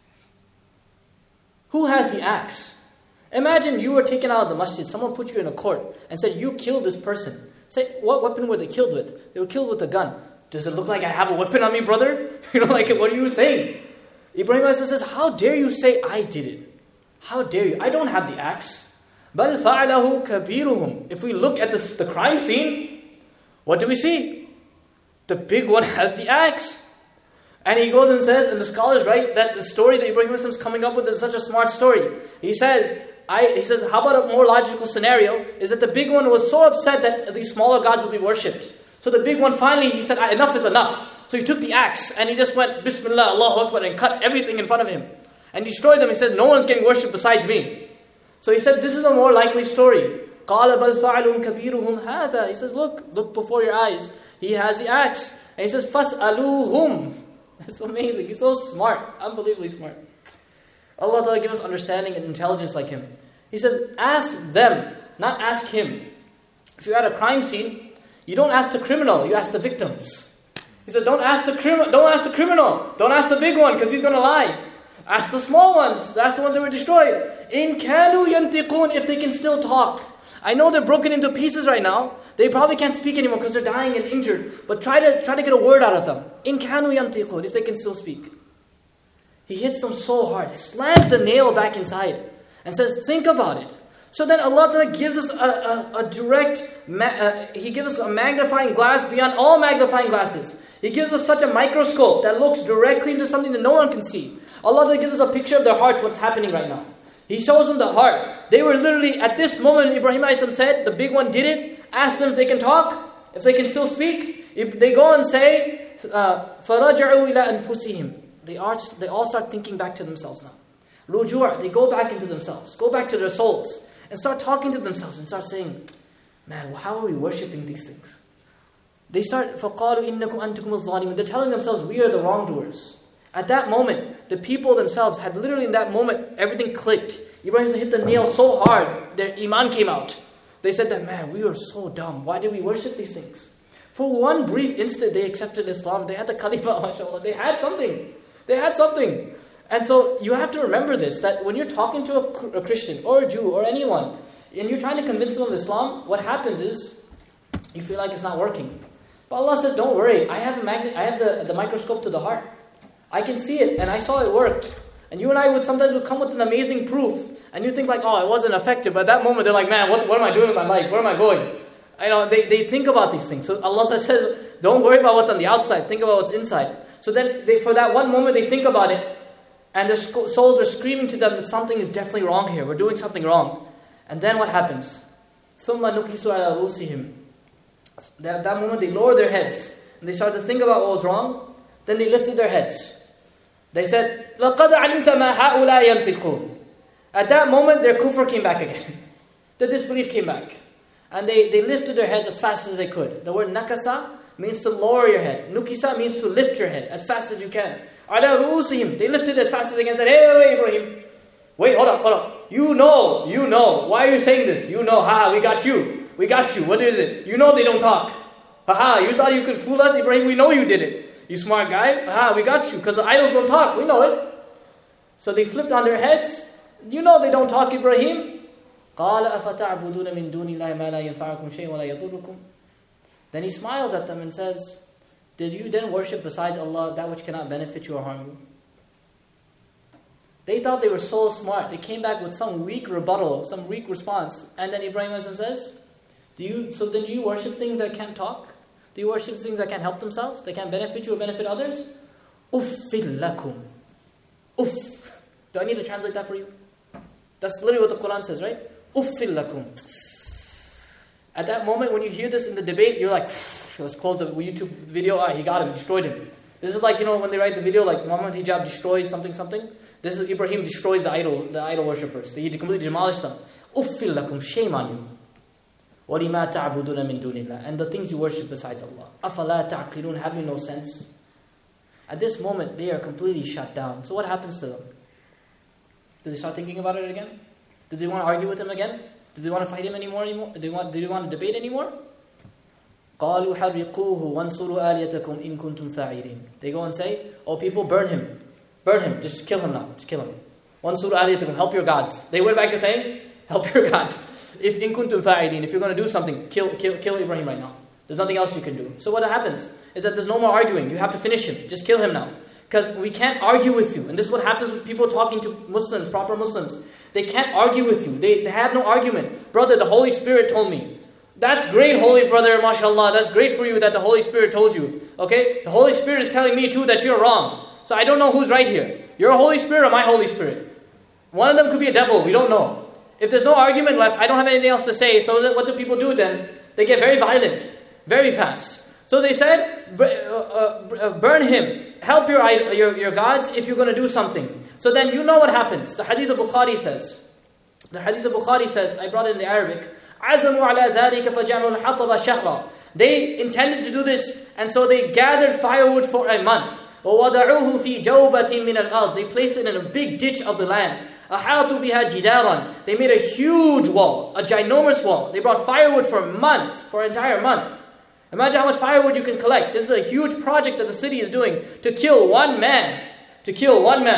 Who has the axe? Imagine you were taken out of the masjid, someone put you in a court and said, you killed this person. Say, what weapon were they killed with? They were killed with a gun. Does it look like I have a weapon on me, brother? You know, like, what are you saying? Ibrahim says, how dare you say I did it? How dare you? I don't have the axe. بَلْ فَعَلَهُ كَبِيرُهُمْ. If we look at this, the crime scene, what do we see? The big one has the axe. And he goes and says, and the scholars write that the story that Ibrahim is coming up with is such a smart story. He says, I, he says, how about a more logical scenario? Is that the big one was so upset that these smaller gods would be worshipped. So the big one finally, he said, enough is enough. So he took the axe and he just went, Bismillah, Allahu Akbar, and cut everything in front of him. And destroyed them. He said, no one's getting worshipped besides me. So he said, this is a more likely story. قَالَ بَلْ فَعَلُهُمْ كَبِيرُهُمْ هَذَا. He says, look, look before your eyes. He has the axe. And he says, فَاسْأَلُوهُمْ. It's amazing. He's so smart. Unbelievably smart. Allah Ta'ala give us understanding and intelligence like him. He says, ask them, not ask him. If you're at a crime scene, you don't ask the criminal, you ask the victims. He said, don't ask the criminal, don't ask the criminal. Don't ask the big one, because he's going to lie. Ask the small ones. That's the ones that were destroyed. In kanu yantiqun, if they can still talk. I know they're broken into pieces right now. They probably can't speak anymore because they're dying and injured. But try to try to get a word out of them. In kanu yantiqun, if they can still speak. He hits them so hard. He slams the nail back inside and says, think about it. So then Allah Ta'ala gives us a, a, a direct, ma- uh, He gives us a magnifying glass beyond all magnifying glasses. He gives us such a microscope that looks directly into something that no one can see. Allah Ta'ala gives us a picture of their hearts, what's happening right now. He shows them the heart. They were literally, at this moment, Ibrahim alayhi said, the big one did it, asked them if they can talk, if they can still speak. If they go and say, فَرَجَعُوا إِلَىٰ أَنفُسِهِمْ. They, are, they all start thinking back to themselves now. Rujua, they go back into themselves, go back to their souls, and start talking to themselves and start saying, man, how are we worshipping these things? They start, فَقَالُوا إِنَّكُمْ أَنْتُكُمُ الظَّالِمُونَ. They're telling themselves, we are the wrongdoers. At that moment, the people themselves had literally in that moment, everything clicked. Ibrahim hit the nail so hard, their iman came out. They said that, man, we were so dumb. Why did we worship these things? For one brief instant, they accepted Islam. They had the Khalifa, mashallah. They had something. They had something. And so you have to remember this, that when you're talking to a, a Christian or a Jew or anyone, and you're trying to convince them of Islam, what happens is, you feel like it's not working. But Allah says, don't worry, I have, a magnet, I have the, the microscope to the heart. I can see it, and I saw it worked. And you and I would sometimes would come with an amazing proof, and you think like, oh, it wasn't effective. But at that moment, they're like, man, what, what am I doing with my life? Where am I going? I know, they, they think about these things. So Allah says, don't worry about what's on the outside, think about what's inside. So then, they, for that one moment, they think about it, and their souls are screaming to them that something is definitely wrong here. We're doing something wrong. And then what happens? ثُمَّ نُكِسُوا عَلَى رُؤُوسِهِمْ. At that moment, they lowered their heads, and they started to think about what was wrong. Then they lifted their heads. They said, لَقَدْ عَلِمْتَ مَا هَؤُلَاءِ يَنْطِقُونَ. At that moment, their kufr came back again. The disbelief came back. And they, they lifted their heads as fast as they could. The word nakasa means to lower your head. Nukisa means to lift your head as fast as you can. عَلَى رُؤُوسِهِمْ. They lifted as fast as they can and said, hey, wait, Ibrahim. Wait, hold on, hold on. You know, you know. Why are you saying this? You know, ha, we got you. We got you. What is it? You know they don't talk. Haha, you thought you could fool us, Ibrahim? We know you did it. You smart guy. Haha, we got you. Because the idols don't talk. We know it. So they flipped on their heads. You know they don't talk, Ibrahim. قَالَ أَفَتَعْبُدُونَ مِن دُونِ اللَّهِ مَا لَا يَنْفَعُكُمْ شَيْءٌ وَلَا يَضُرُّكُمْ. Then he smiles at them and says, did you then worship besides Allah that which cannot benefit you or harm you? They thought they were so smart. They came back with some weak rebuttal, some weak response. And then Ibrahim says, Do you? so then do you worship things that can't talk? Do you worship things that can't help themselves? That can't benefit you or benefit others? Uffil lakum. Uff. Do I need to translate that for you? That's literally what the Quran says, right? Uffil lakum. At that moment, when you hear this in the debate, you're like, let's close the YouTube video. Ah, he got him, destroyed him. This is like, you know, when they write the video, like Muhammad Hijab destroys something, something. This is Ibrahim destroys the idol, the idol worshippers. He completely demolished them. Uffil lakum, shame on you. وَلِمَا تَعْبُدُونَ مِن دُونِ اللَّهِ. And the things you worship besides Allah. أَفَلَا تَعْقِلُونَ. Have you no sense? At this moment, they are completely shut down. So what happens to them? Do they start thinking about it again? Do they want to argue with him again? Do they want to fight him anymore? anymore? Do, they want, do they want to debate anymore? قَالُوا حَرِّقُوهُ وَانْصُرُوا آلِيَتَكُمْ إِن كُنْتُمْ فَاعِلِينَ. They go and say, oh people, burn him. Burn him. Just kill him now. Just kill him. وَانْصُرُوا آلِيَتَكُمْ. Help your gods. They went back to saying, help your gods. If in kuntum fa'ilin, if you're going to do something, kill, kill, kill Ibrahim right now. There's nothing else you can do. So what happens is that there's no more arguing. You have to finish him. Just kill him now. Because we can't argue with you. And this is what happens with people talking to Muslims, proper Muslims. They can't argue with you. They, they have no argument. Brother, the Holy Spirit told me. That's great, holy brother, mashallah. That's great for you that the Holy Spirit told you. Okay? The Holy Spirit is telling me too that you're wrong. So I don't know who's right here. Your Holy Spirit or my Holy Spirit? One of them could be a devil. We don't know. If there's no argument left, I don't have anything else to say. So then what do people do then? They get very violent, very fast. So they said, burn him. Help your, your, your gods if you're going to do something. So then you know what happens. The hadith of Bukhari says, the hadith of Bukhari says, I brought it in the Arabic, عَزَمُوا عَلَى ذَلِكَ فَجَعَلُوا الْحَطَبَ شَهْرًا. They intended to do this, and so they gathered firewood for a month. وَوَضَعُوهُ فِي جَوْبَةٍ مِنَ الْأَرْضِ. They placed it in a big ditch of the land. أَحَاطُوا بِهَا جِدَارًا. They made a huge wall, a ginormous wall. They brought firewood for a month, for an entire month. Imagine how much firewood you can collect. This is a huge project that the city is doing to kill one man. To kill one man.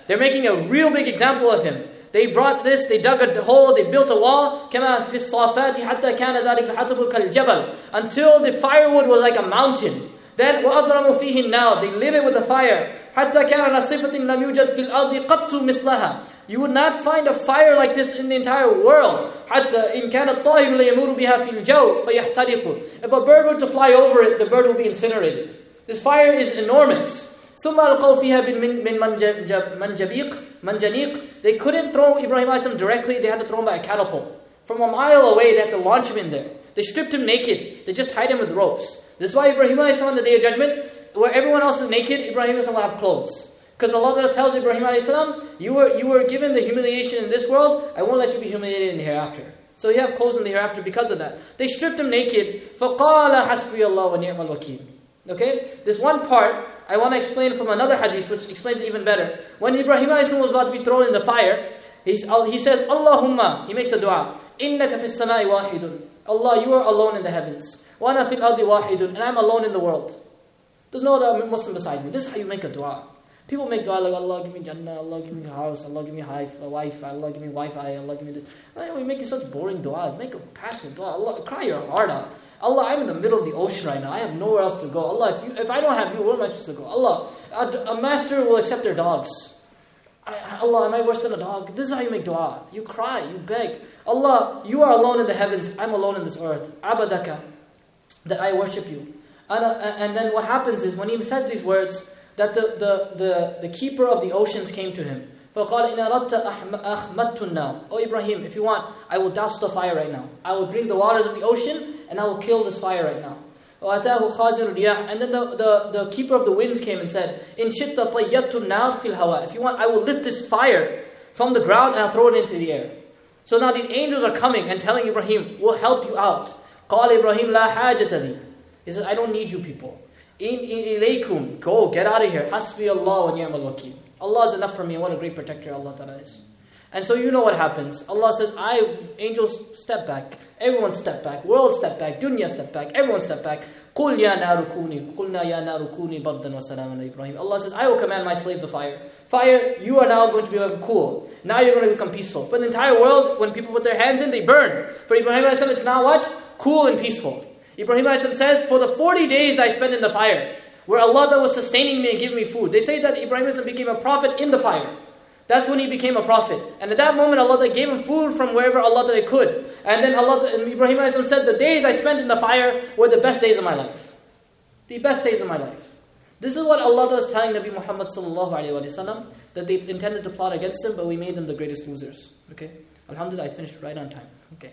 They're making a real big example of him. They brought this, they dug a hole, they built a wall. كَمَا فِي الصَّافَاتِ حَتَّى كَانَ ذَلِكَ الْحَطَبُ كَالْجَبَلِ Until the firewood was like a mountain. Then وَأَضْرَمُوا فِيهِ النَّارِ They lit it with a fire. حَتَّى كَانَ نَصِفَةٍ لَمْ يُوجَدْ فِي الْأَرْضِ قَطُّ مِثْلَهَا You would not find a fire like this in the entire world. حَتَّى إِنْ كَانَ الطَّائِرُ لَيَمُرُ بِهَا فِي الْجَوْءِ فَيَحْتَرِقُ If a bird were to fly over it, the bird will be incinerated. This fire is enormous. ثُمَّ أَلْقَوْا فِيهَا مِنْ مَنْجَبِيقٍ Manjaniq, they couldn't throw Ibrahim alayhi directly, they had to throw him by a catapult. From a mile away, they had to launch him in there. They stripped him naked. They just tied him with ropes. This is why Ibrahim alayhi on the Day of Judgment, where everyone else is naked, Ibrahim alayhi will have clothes. Because Allah tells Ibrahim alayhi, you were, you were given the humiliation in this world, I won't let you be humiliated in the hereafter. So you have clothes in the hereafter because of that. They stripped him naked. فَقَالَ حَسْبِيَ اللَّهُ وَنِعْمَ الْوَكِيلُ Okay? This one part, I want to explain from another hadith which explains it even better. When Ibrahim alayhi was about to be thrown in the fire, he's, he says, Allahumma, he makes a dua, إِنَّكَ فِي السَّمَاءِ وَاحِدٌ Allah, you are alone in the heavens. وَأَنَا فِي الْأَرْضِ وَاحِدٌ And I'm alone in the world. There's no other Muslim beside me. This is how you make a dua. People make dua like, Allah give me Jannah, Allah give me a house, Allah give me a wife, Allah give me Wi-Fi, Allah give me this. Why are we making such boring duas? Make a passionate dua. Allah, cry your heart out. Allah, I'm in the middle of the ocean right now. I have nowhere else to go. Allah, if, you, if I don't have you, where am I supposed to go? Allah, a, a master will accept their dogs. I, Allah, am I worse than a dog? This is how you make dua. You cry, you beg. Allah, you are alone in the heavens. I'm alone in this earth. Abadaka, that I worship you. And, uh, and then what happens is, when he says these words, that the, the, the, the keeper of the oceans came to him. فَقَالَ إِنَ أَرَدْتَ أَخْمَدْتُ النَّارِ Oh Ibrahim, if you want, I will douse the fire right now. I will drink the waters of the ocean, and I will kill this fire right now. وَأَتَاهُ خَازِنُ الرِّيَاحِ And then the, the, the keeper of the winds came and said, إِن شِئْتَ طَيَّبْتُ النَّارِ فِي الْهَوَىٰ If you want, I will lift this fire from the ground and I'll throw it into the air. So now these angels are coming and telling Ibrahim, we'll help you out. قَالَ Ibrahim لَا حَاجَةَ لِي He says, I don't need you people. إِن إِلَيْكُمْ Go, get out of here. حَسْبِيَ اللَّهُ وَنِعْمَ الْوَكِيلُ Allah is enough for me, and what a great protector Allah Ta'ala is. And so you know what happens. Allah says, I, angels, step back. Everyone step back. World step back. Dunya step back. Everyone step back. قُلْ يَا نَارُ كُونِي قُلْنَا يَا نَارُ كُونِي بَرْدًا وَسَلَامًا Ibrahim. Allah says, I will command my slave the fire. Fire, you are now going to be cool. Now you're going to become peaceful. For the entire world, when people put their hands in, they burn. For Ibrahim alayhi salam, it's now what? Cool and peaceful. Ibrahim alayhi salam says, for the forty days I spent in the fire, where Allah was sustaining me and giving me food. They say that Ibrahim became a prophet in the fire. That's when he became a prophet. And at that moment, Allah gave him food from wherever Allah could. And then Allah and Ibrahim said, the days I spent in the fire were the best days of my life. The best days of my life. This is what Allah is telling Nabi Muhammad sallallahu alayhi wa sallam, that they intended to plot against him, but we made them the greatest losers. Okay? Alhamdulillah, I finished right on time. Okay.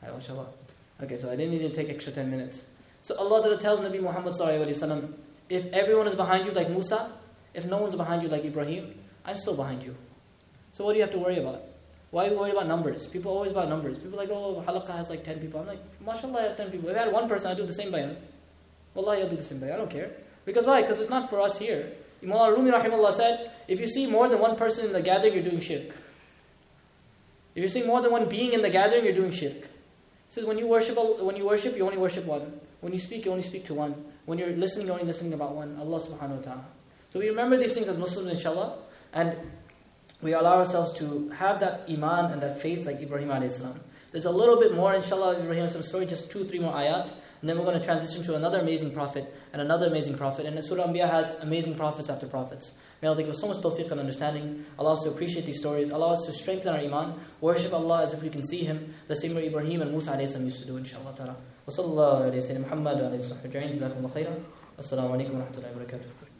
Okay, so I didn't need to take extra ten minutes. So Allah tells Nabi Muhammad sallallahu alayhi wa sallam, if everyone is behind you like Musa, if no one's behind you like Ibrahim, I'm still behind you. So what do you have to worry about? Why are you worried about numbers? People are always about numbers. People are like, oh, halaqah has like ten people. I'm like, mashallah, has ten people. If I had one person, I'd do the same bayan. Wallahi, I'll do the same bayan. I don't care. Because why? Because it's not for us here. Imam al-Rumi rahimahullah said, if you see more than one person in the gathering, you're doing shirk. If you see more than one being in the gathering, you're doing shirk. He says, when you worship, when you worship, you only worship one. When you speak, you only speak to one. When you're listening, you're only listening about one. Allah subhanahu wa ta'ala. So we remember these things as Muslims, inshallah. And we allow ourselves to have that iman and that faith like Ibrahim alayhi salam. There's a little bit more, inshallah, Ibrahim alayhi story, just two, three more ayat. And then we're going to transition to another amazing prophet and another amazing prophet. And Surah Anbiya has amazing prophets after prophets. May Allah give us so much tawfiq and understanding. Allow us to appreciate these stories. Allow us to strengthen our iman. Worship Allah as if we can see Him. The same way Ibrahim and Musa alayhi salam used to do, inshallah ta'ala. Wa sallallahu alayhi wa sallam Muhammad wa alayhi wa sallam. Jazakumullah khairan. Assalamu alaikum wa rahmatullahi wa barakatuh.